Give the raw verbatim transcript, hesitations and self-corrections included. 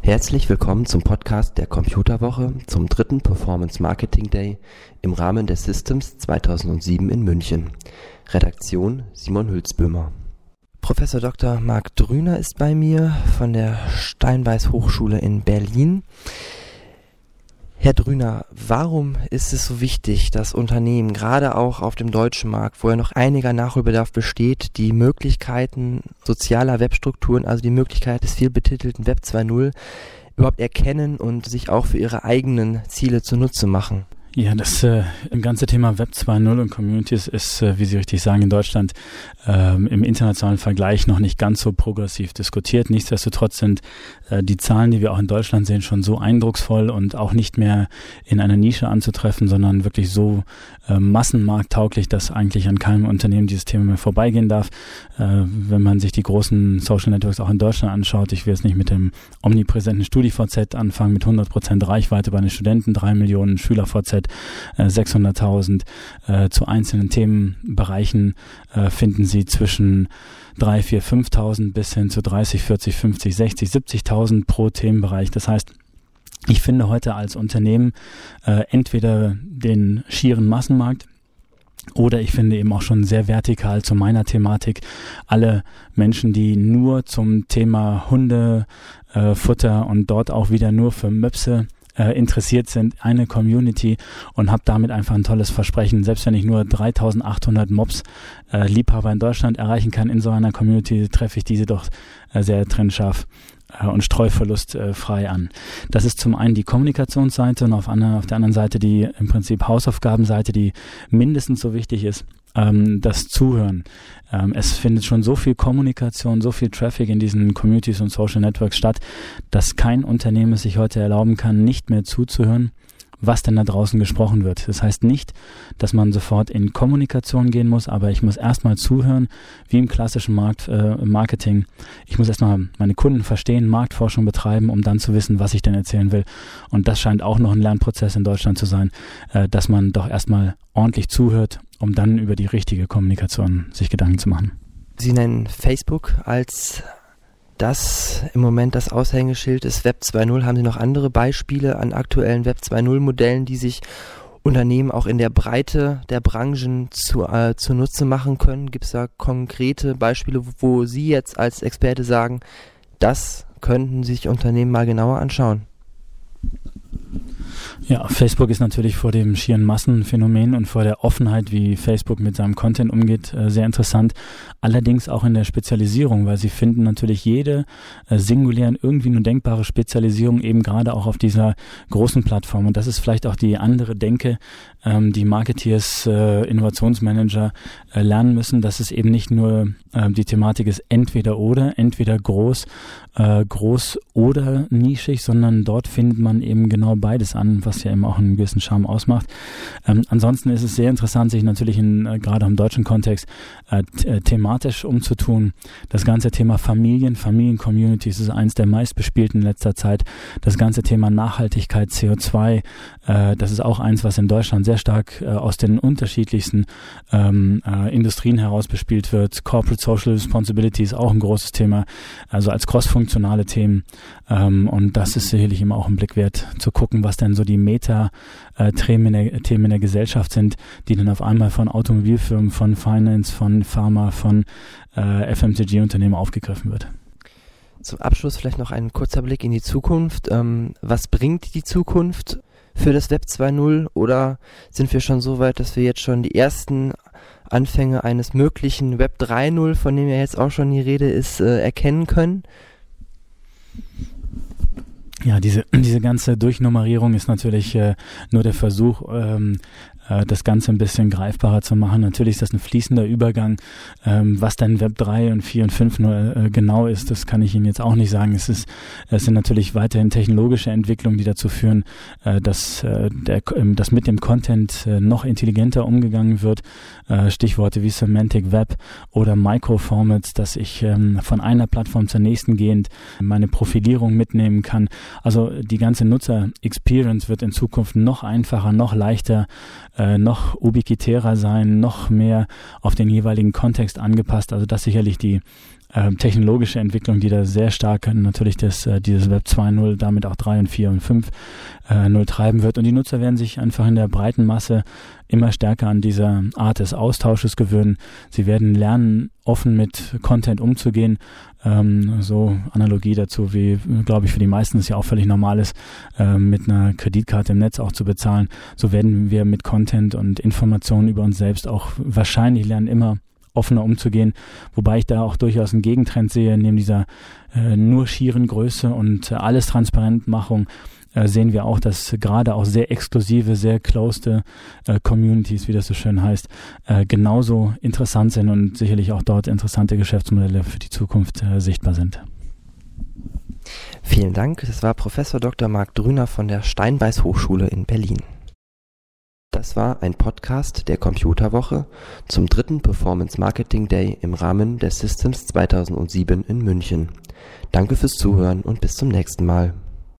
Herzlich willkommen zum Podcast der Computerwoche zum dritten Performance Marketing Day im Rahmen der Systems zweitausendsieben in München. Redaktion Simon Hülsböhmer. Professor Doktor Marc Drüner ist bei mir von der Steinbeis Hochschule in Berlin. Herr Drüner, warum ist es so wichtig, dass Unternehmen, gerade auch auf dem deutschen Markt, wo ja noch einiger Nachholbedarf besteht, die Möglichkeiten sozialer Webstrukturen, also die Möglichkeit des vielbetitelten Web zwei Punkt null, überhaupt erkennen und sich auch für ihre eigenen Ziele zunutze machen? Ja, das äh, ganze Thema Web zwei Punkt null und Communities ist, äh, wie Sie richtig sagen, in Deutschland ähm, im internationalen Vergleich noch nicht ganz so progressiv diskutiert. Nichtsdestotrotz sind äh, die Zahlen, die wir auch in Deutschland sehen, schon so eindrucksvoll und auch nicht mehr in einer Nische anzutreffen, sondern wirklich so äh, massenmarkttauglich, dass eigentlich an keinem Unternehmen dieses Thema mehr vorbeigehen darf. Äh, wenn man sich die großen Social Networks auch in Deutschland anschaut, ich will jetzt nicht mit dem omnipräsenten StudiVZ anfangen, mit hundert Prozent Reichweite bei den Studenten, drei Millionen SchülerVZ, sechshunderttausend. Äh, zu einzelnen Themenbereichen äh, finden Sie zwischen drei, vier, fünftausend bis hin zu dreißig, vierzig, fünfzig, sechzig, siebzigtausend pro Themenbereich. Das heißt, ich finde heute als Unternehmen äh, entweder den schieren Massenmarkt oder ich finde eben auch schon sehr vertikal zu meiner Thematik alle Menschen, die nur zum Thema Hundefutter äh, und dort auch wieder nur für Möpse interessiert sind, eine Community, und habe damit einfach ein tolles Versprechen. Selbst wenn ich nur dreitausendachthundert Mops äh, Liebhaber in Deutschland erreichen kann in so einer Community, treffe ich diese doch äh, sehr trennscharf äh, und streuverlustfrei äh, frei an. Das ist zum einen die Kommunikationsseite und auf, andere, auf der anderen Seite die im Prinzip Hausaufgabenseite, die mindestens so wichtig ist, ähm, das Zuhören. Ähm, es findet schon so viel Kommunikation, so viel Traffic in diesen Communities und Social Networks statt, dass kein Unternehmen es sich heute erlauben kann, nicht mehr zuzuhören, was denn da draußen gesprochen wird. Das heißt nicht, dass man sofort in Kommunikation gehen muss, aber ich muss erstmal zuhören, wie im klassischen Markt, äh, Marketing. Ich muss erstmal meine Kunden verstehen, Marktforschung betreiben, um dann zu wissen, was ich denn erzählen will. Und das scheint auch noch ein Lernprozess in Deutschland zu sein, äh, dass man doch erstmal ordentlich zuhört, um dann über die richtige Kommunikation sich Gedanken zu machen. Sie nennen Facebook als das im Moment das Aushängeschild des Web zwei Punkt null. Haben Sie noch andere Beispiele an aktuellen Web zwei Punkt null Modellen, die sich Unternehmen auch in der Breite der Branchen zu, äh, zunutze machen können? Gibt es da konkrete Beispiele, wo Sie jetzt als Experte sagen, das könnten sich Unternehmen mal genauer anschauen? Ja, Facebook ist natürlich vor dem schieren Massenphänomen und vor der Offenheit, wie Facebook mit seinem Content umgeht, äh, sehr interessant. Allerdings auch in der Spezialisierung, weil sie finden natürlich jede äh, singulären, irgendwie nur denkbare Spezialisierung eben gerade auch auf dieser großen Plattform. Und das ist vielleicht auch die andere Denke, ähm, die Marketeers, äh, Innovationsmanager äh, lernen müssen, dass es eben nicht nur äh, die Thematik ist entweder oder, entweder groß, äh, groß oder nischig, sondern dort findet man eben genau beides an, was ja eben auch einen gewissen Charme ausmacht. Ähm, ansonsten ist es sehr interessant, sich natürlich in, äh, gerade im deutschen Kontext äh, t- thematisch umzutun. Das ganze Thema Familien, Familien-Communities ist eins der meistbespielten in letzter Zeit. Das ganze Thema Nachhaltigkeit, C O zwei, äh, das ist auch eins, was in Deutschland sehr stark äh, aus den unterschiedlichsten ähm, äh, Industrien heraus bespielt wird. Corporate Social Responsibility ist auch ein großes Thema, also als crossfunktionale Themen. Ähm, und das ist sicherlich immer auch ein Blick wert, zu gucken, was denn so die Meta-Themen in der, Themen in der Gesellschaft sind, die dann auf einmal von Automobilfirmen, von Finance, von Pharma, von äh, F M C G-Unternehmen aufgegriffen wird. Zum Abschluss vielleicht noch ein kurzer Blick in die Zukunft. Ähm, was bringt die Zukunft für das Web zwei Punkt null? Oder sind wir schon so weit, dass wir jetzt schon die ersten Anfänge eines möglichen Web drei Punkt null, von dem ja jetzt auch schon die Rede ist, äh, erkennen können? Ja, diese diese ganze Durchnummerierung ist natürlich äh, nur der Versuch, ähm, äh, das Ganze ein bisschen greifbarer zu machen. Natürlich ist das ein fließender Übergang. Ähm, was denn Web drei und vier und fünf nur äh, genau ist, das kann ich Ihnen jetzt auch nicht sagen. Es ist, es sind natürlich weiterhin technologische Entwicklungen, die dazu führen, äh, dass, äh, der, äh, dass mit dem Content äh, noch intelligenter umgegangen wird. Äh, Stichworte wie Semantic Web oder Microformats, dass ich ähm, von einer Plattform zur nächsten gehend meine Profilierung mitnehmen kann. Also die ganze Nutzer-Experience wird in Zukunft noch einfacher, noch leichter, äh, noch ubiquitärer sein, noch mehr auf den jeweiligen Kontext angepasst. Also das ist sicherlich die äh, technologische Entwicklung, die da sehr stark natürlich das, äh, dieses Web zwei Punkt null, damit auch drei und vier und fünf Punkt null treiben wird. Und die Nutzer werden sich einfach in der breiten Masse immer stärker an dieser Art des Austausches gewöhnen. Sie werden lernen, offen mit Content umzugehen. Ähm, so Analogie dazu, wie, glaube ich, für die meisten es ja auch völlig normal ist, äh, mit einer Kreditkarte im Netz auch zu bezahlen. So werden wir mit Content und Informationen über uns selbst auch wahrscheinlich lernen, immer offener umzugehen, wobei ich da auch durchaus einen Gegentrend sehe, neben dieser äh, nur schieren Größe und äh, alles Transparentmachung, äh, sehen wir auch, dass gerade auch sehr exklusive, sehr closed äh, Communities, wie das so schön heißt, äh, genauso interessant sind und sicherlich auch dort interessante Geschäftsmodelle für die Zukunft äh, sichtbar sind. Vielen Dank. Das war Professor Doktor Marc Drüner von der Steinbeis Hochschule in Berlin. Das war ein Podcast der Computerwoche zum dritten Performance Marketing Day im Rahmen der Systems zweitausendsieben in München. Danke fürs Zuhören und bis zum nächsten Mal.